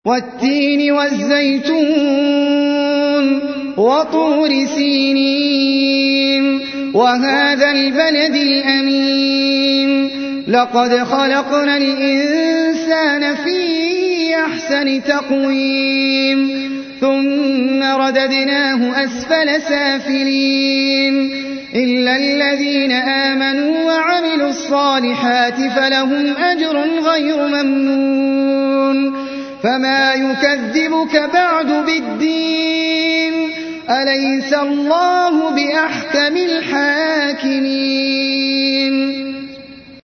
والتين والزيتون وطور سينين وهذا البلد الأمين لقد خلقنا الإنسان في أحسن تقويم ثم رددناه أسفل سافلين إلا الذين آمنوا وعملوا الصالحات فلهم أجر غير ممنون فما يكذبك بعد بالدين أليس الله بأحكم الحاكمين